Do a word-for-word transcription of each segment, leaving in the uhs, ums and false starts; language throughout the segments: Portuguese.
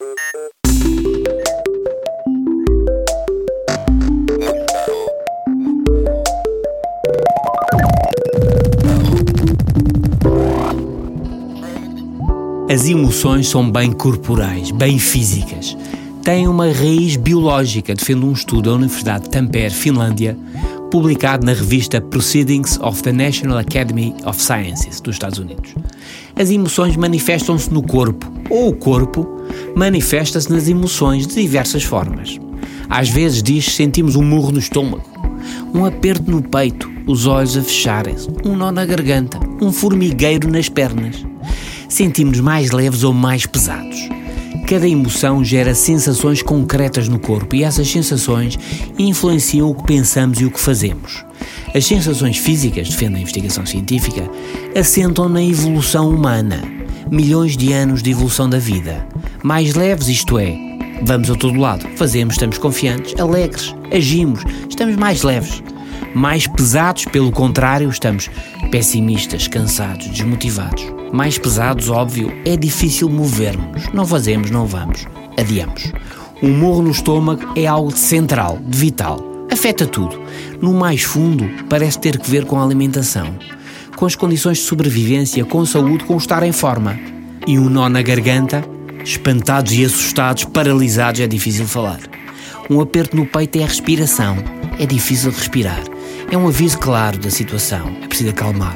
As emoções são bem corporais, bem físicas. Têm uma raiz biológica, defende um estudo da Universidade de Tampere, Finlândia, publicado na revista Proceedings of the National Academy of Sciences, dos Estados Unidos. As emoções manifestam-se no corpo, ou o corpo manifesta-se nas emoções de diversas formas. Às vezes, diz, sentimos um murro no estômago, um aperto no peito, os olhos a fecharem-se, um nó na garganta, um formigueiro nas pernas. Sentimos-nos mais leves ou mais pesados. Cada emoção gera sensações concretas no corpo e essas sensações influenciam o que pensamos e o que fazemos. As sensações físicas, defende a investigação científica, assentam na evolução humana. Milhões de anos de evolução da vida. Mais leves, isto é, vamos a todo lado, fazemos, estamos confiantes, alegres, agimos, estamos mais leves. Mais pesados, pelo contrário, estamos pessimistas, cansados, desmotivados. Mais pesados, óbvio, é difícil movermos. Não fazemos, não vamos. Adiamos. Um murro no estômago é algo de central, de vital. Afeta tudo. No mais fundo, parece ter que ver com a alimentação, com as condições de sobrevivência, com saúde, com o estar em forma. E um nó na garganta, espantados e assustados, paralisados, é difícil falar. Um aperto no peito é a respiração. É difícil respirar. É um aviso claro da situação. É preciso acalmar.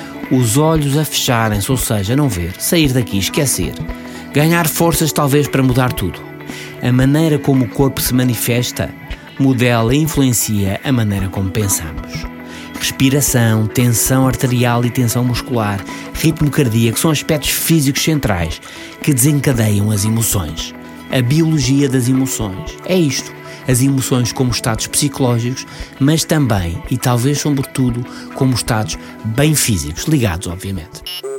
Os olhos a fecharem-se, ou seja, não ver, sair daqui, esquecer. Ganhar forças talvez para mudar tudo. A maneira como o corpo se manifesta modela e influencia a maneira como pensamos. Respiração, tensão arterial e tensão muscular, ritmo cardíaco são aspectos físicos centrais que desencadeiam as emoções. A biologia das emoções é isto. As emoções como estados psicológicos, mas também, e talvez sobretudo, como estados bem físicos, ligados obviamente.